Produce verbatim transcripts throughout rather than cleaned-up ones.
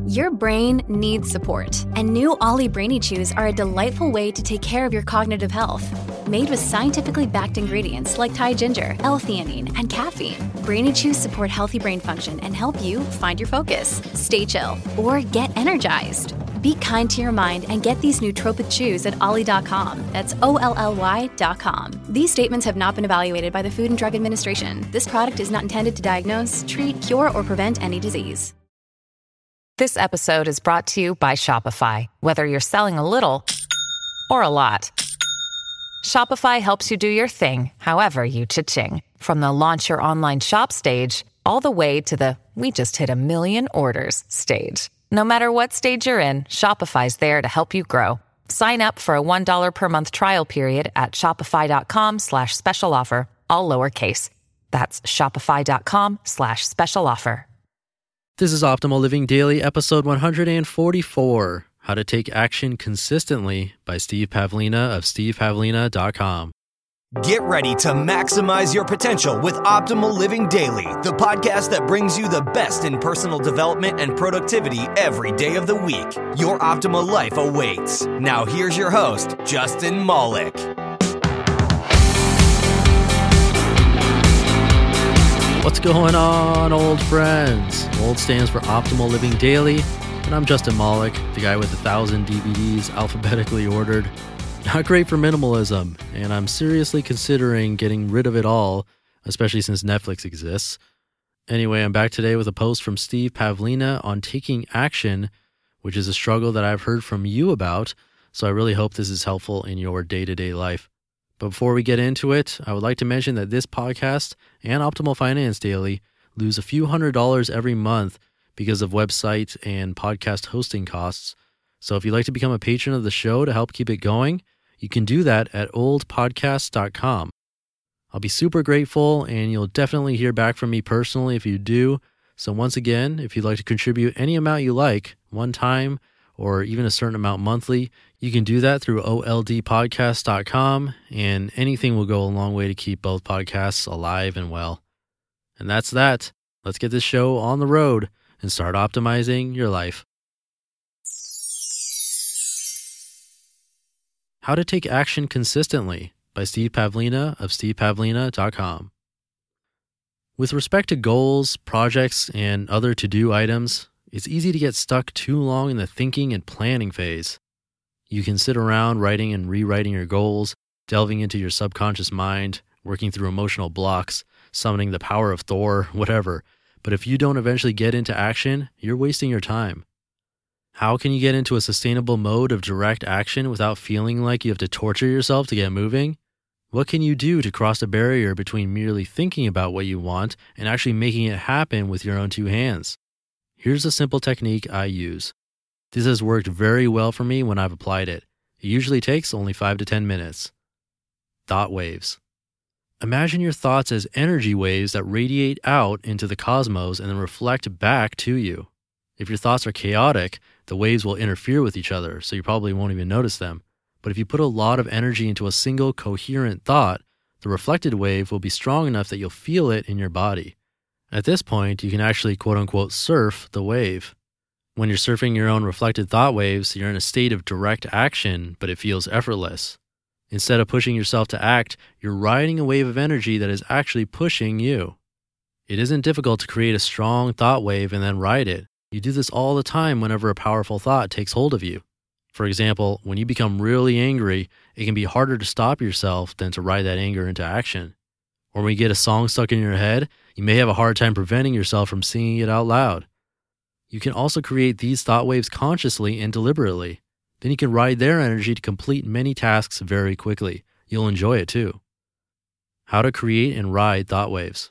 Your brain needs support, and new Ollie Brainy Chews are a delightful way to take care of your cognitive health. Made with scientifically backed ingredients like Thai ginger, L-theanine, and caffeine, Brainy Chews support healthy brain function and help you find your focus, stay chill, or get energized. Be kind to your mind and get these nootropic chews at ollie dot com. That's O L L Y dot com. These statements have not been evaluated by the Food and Drug Administration. This product is not intended to diagnose, treat, cure, or prevent any disease. This episode is brought to you by Shopify. Whether you're selling a little or a lot, Shopify helps you do your thing, however you cha-ching. From the launch your online shop stage, all the way to the we just hit a million orders stage. No matter what stage you're in, Shopify's there to help you grow. Sign up for a one dollar per month trial period at shopify.com slash special offer, all lowercase. That's shopify.com slash special offer. This is Optimal Living Daily, episode one hundred forty-four, How to Take Action Consistently by Steve Pavlina of steve pavlina dot com. Get ready to maximize your potential with Optimal Living Daily, the podcast that brings you the best in personal development and productivity every day of the week. Your optimal life awaits. Now here's your host, Justin Malik. What's going on, old friends? OLD stands for Optimal Living Daily, and I'm Justin Malik, the guy with a thousand D V Ds alphabetically ordered. Not great for minimalism, and I'm seriously considering getting rid of it all, especially since Netflix exists. Anyway, I'm back today with a post from Steve Pavlina on taking action, which is a struggle that I've heard from you about, so I really hope this is helpful in your day-to-day life. But before we get into it, I would like to mention that this podcast and Optimal Finance Daily lose a few hundred dollars every month because of website and podcast hosting costs. So if you'd like to become a patron of the show to help keep it going, you can do that at old podcast dot com. I'll be super grateful, and you'll definitely hear back from me personally if you do. So once again, if you'd like to contribute any amount you like, one time, or even a certain amount monthly, you can do that through old podcast dot com, and anything will go a long way to keep both podcasts alive and well. And that's that. Let's get this show on the road and start optimizing your life. How to Take Action Consistently by Steve Pavlina of steve pavlina dot com. With respect to goals, projects, and other to-do items, it's easy to get stuck too long in the thinking and planning phase. You can sit around writing and rewriting your goals, delving into your subconscious mind, working through emotional blocks, summoning the power of Thor, whatever. But if you don't eventually get into action, you're wasting your time. How can you get into a sustainable mode of direct action without feeling like you have to torture yourself to get moving? What can you do to cross the barrier between merely thinking about what you want and actually making it happen with your own two hands? Here's a simple technique I use. This has worked very well for me when I've applied it. It usually takes only five to ten minutes. Thought waves. Imagine your thoughts as energy waves that radiate out into the cosmos and then reflect back to you. If your thoughts are chaotic, the waves will interfere with each other, so you probably won't even notice them. But if you put a lot of energy into a single coherent thought, the reflected wave will be strong enough that you'll feel it in your body. At this point, you can actually quote-unquote surf the wave. When you're surfing your own reflected thought waves, you're in a state of direct action, but it feels effortless. Instead of pushing yourself to act, you're riding a wave of energy that is actually pushing you. It isn't difficult to create a strong thought wave and then ride it. You do this all the time whenever a powerful thought takes hold of you. For example, when you become really angry, it can be harder to stop yourself than to ride that anger into action. Or when you get a song stuck in your head, you may have a hard time preventing yourself from singing it out loud. You can also create these thought waves consciously and deliberately. Then you can ride their energy to complete many tasks very quickly. You'll enjoy it too. How to create and ride thought waves.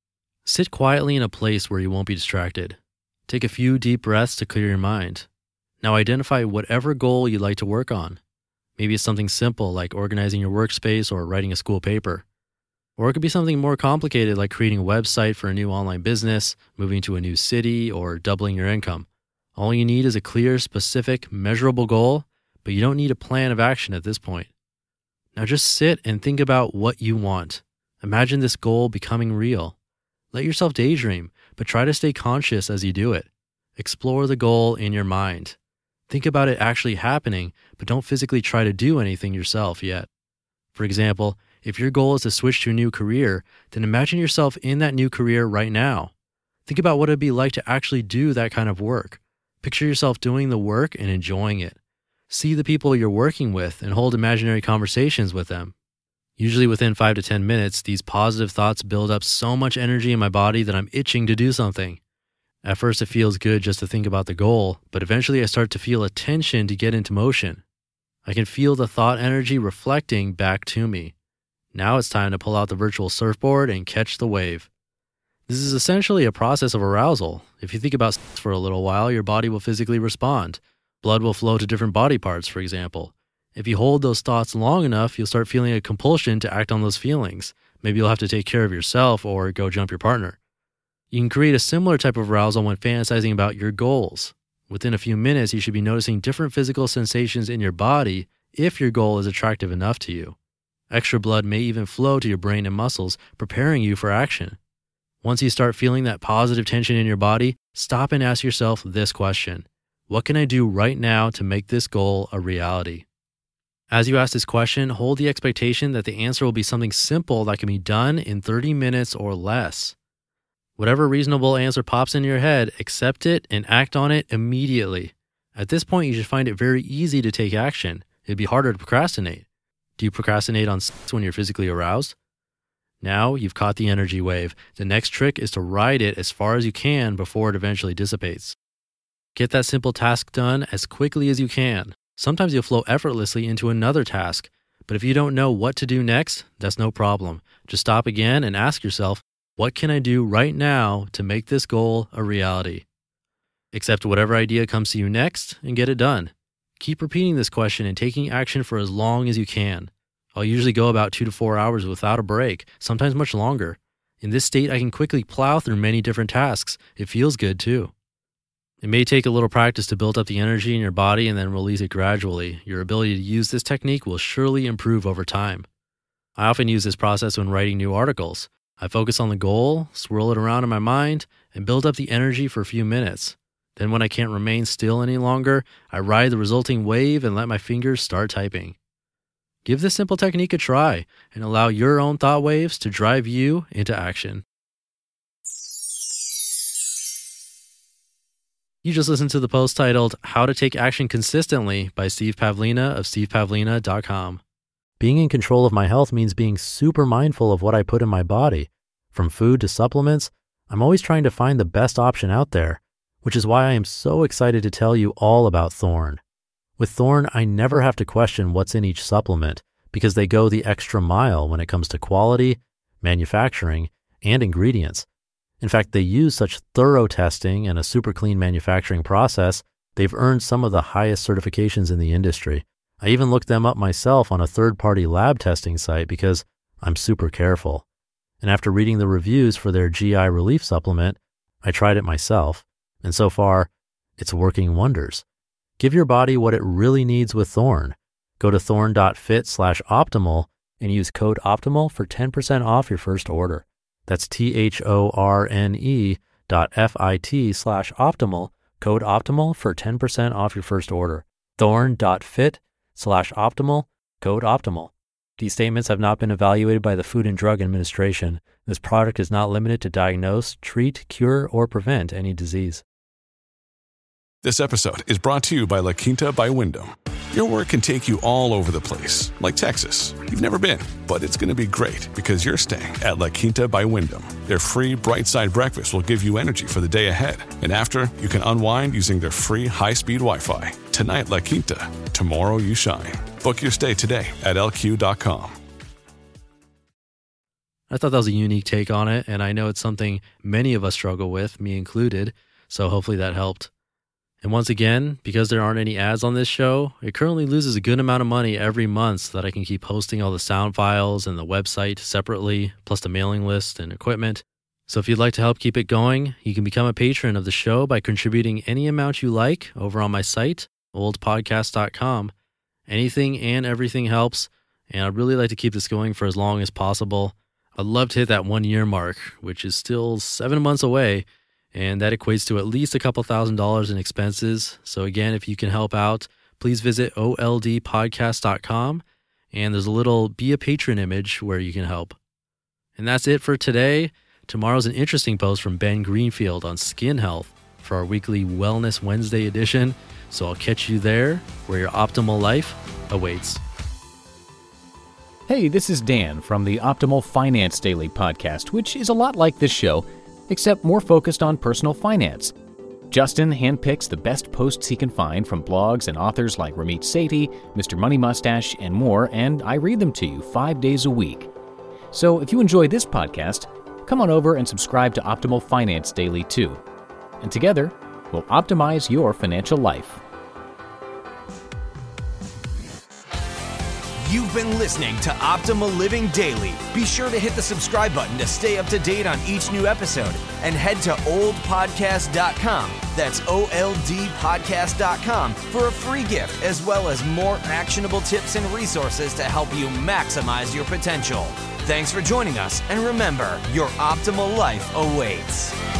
Sit quietly in a place where you won't be distracted. Take a few deep breaths to clear your mind. Now identify whatever goal you'd like to work on. Maybe it's something simple like organizing your workspace or writing a school paper. Or it could be something more complicated like creating a website for a new online business, moving to a new city, or doubling your income. All you need is a clear, specific, measurable goal, but you don't need a plan of action at this point. Now just sit and think about what you want. Imagine this goal becoming real. Let yourself daydream, but try to stay conscious as you do it. Explore the goal in your mind. Think about it actually happening, but don't physically try to do anything yourself yet. For example, if your goal is to switch to a new career, then imagine yourself in that new career right now. Think about what it'd be like to actually do that kind of work. Picture yourself doing the work and enjoying it. See the people you're working with and hold imaginary conversations with them. Usually within five to ten minutes, these positive thoughts build up so much energy in my body that I'm itching to do something. At first, it feels good just to think about the goal, but eventually I start to feel a tension to get into motion. I can feel the thought energy reflecting back to me. Now it's time to pull out the virtual surfboard and catch the wave. This is essentially a process of arousal. If you think about sex for a little while, your body will physically respond. Blood will flow to different body parts, for example. If you hold those thoughts long enough, you'll start feeling a compulsion to act on those feelings. Maybe you'll have to take care of yourself or go jump your partner. You can create a similar type of arousal when fantasizing about your goals. Within a few minutes, you should be noticing different physical sensations in your body if your goal is attractive enough to you. Extra blood may even flow to your brain and muscles, preparing you for action. Once you start feeling that positive tension in your body, stop and ask yourself this question. What can I do right now to make this goal a reality? As you ask this question, hold the expectation that the answer will be something simple that can be done in thirty minutes or less. Whatever reasonable answer pops in your head, accept it and act on it immediately. At this point, you should find it very easy to take action. It'd be harder to procrastinate. Do you procrastinate on sex when you're physically aroused? Now you've caught the energy wave. The next trick is to ride it as far as you can before it eventually dissipates. Get that simple task done as quickly as you can. Sometimes you'll flow effortlessly into another task, but if you don't know what to do next, that's no problem. Just stop again and ask yourself, what can I do right now to make this goal a reality? Accept whatever idea comes to you next and get it done. Keep repeating this question and taking action for as long as you can. I'll usually go about two to four hours without a break, sometimes much longer. In this state, I can quickly plow through many different tasks. It feels good too. It may take a little practice to build up the energy in your body and then release it gradually. Your ability to use this technique will surely improve over time. I often use this process when writing new articles. I focus on the goal, swirl it around in my mind, and build up the energy for a few minutes. Then when I can't remain still any longer, I ride the resulting wave and let my fingers start typing. Give this simple technique a try and allow your own thought waves to drive you into action. You just listened to the post titled How to Take Action Consistently by Steve Pavlina of steve pavlina dot com. Being in control of my health means being super mindful of what I put in my body. From food to supplements, I'm always trying to find the best option out there, which is why I am so excited to tell you all about Thorne. With Thorne, I never have to question what's in each supplement because they go the extra mile when it comes to quality, manufacturing, and ingredients. In fact, they use such thorough testing and a super clean manufacturing process, they've earned some of the highest certifications in the industry. I even looked them up myself on a third-party lab testing site because I'm super careful. And after reading the reviews for their G I relief supplement, I tried it myself. And so far, it's working wonders. Give your body what it really needs with Thorne. Go to thorne.fit slash optimal and use code OPTIMAL for ten percent off your first order. That's T-H-O-R-N-E dot F-I-T slash optimal, code OPTIMAL for ten percent off your first order. Thorne.fit slash optimal, code OPTIMAL. These statements have not been evaluated by the Food and Drug Administration. This product is not limited to diagnose, treat, cure, or prevent any disease. This episode is brought to you by La Quinta by Wyndham. Your work can take you all over the place, like Texas. You've never been, but it's going to be great because you're staying at La Quinta by Wyndham. Their free Bright Side breakfast will give you energy for the day ahead. And after, you can unwind using their free high-speed Wi-Fi. Tonight, La Quinta. Tomorrow, you shine. Book your stay today at L Q dot com. I thought that was a unique take on it, and I know it's something many of us struggle with, me included, so hopefully that helped. And once again, because there aren't any ads on this show, it currently loses a good amount of money every month so that I can keep hosting all the sound files and the website separately, plus the mailing list and equipment. So if you'd like to help keep it going, you can become a patron of the show by contributing any amount you like over on my site, old podcast dot com. Anything and everything helps, and I'd really like to keep this going for as long as possible. I'd love to hit that one year mark, which is still seven months away, and that equates to at least a couple thousand dollars in expenses. So again, if you can help out, please visit O L D podcast dot com, and there's a little Be a Patron image where you can help. And that's it for today. Tomorrow's an interesting post from Ben Greenfield on skin health for our weekly Wellness Wednesday edition. So I'll catch you there, where your optimal life awaits. Hey, this is Dan from the Optimal Finance Daily podcast, which is a lot like this show, except more focused on personal finance. Justin handpicks the best posts he can find from blogs and authors like Ramit Sethi, Mister Money Mustache, and more, and I read them to you five days a week. So if you enjoy this podcast, come on over and subscribe to Optimal Finance Daily too. And together, we'll optimize your financial life. You've been listening to Optimal Living Daily. Be sure to hit the subscribe button to stay up to date on each new episode, and head to old podcast dot com. That's O L D podcast dot com for a free gift, as well as more actionable tips and resources to help you maximize your potential. Thanks for joining us, and remember, your optimal life awaits.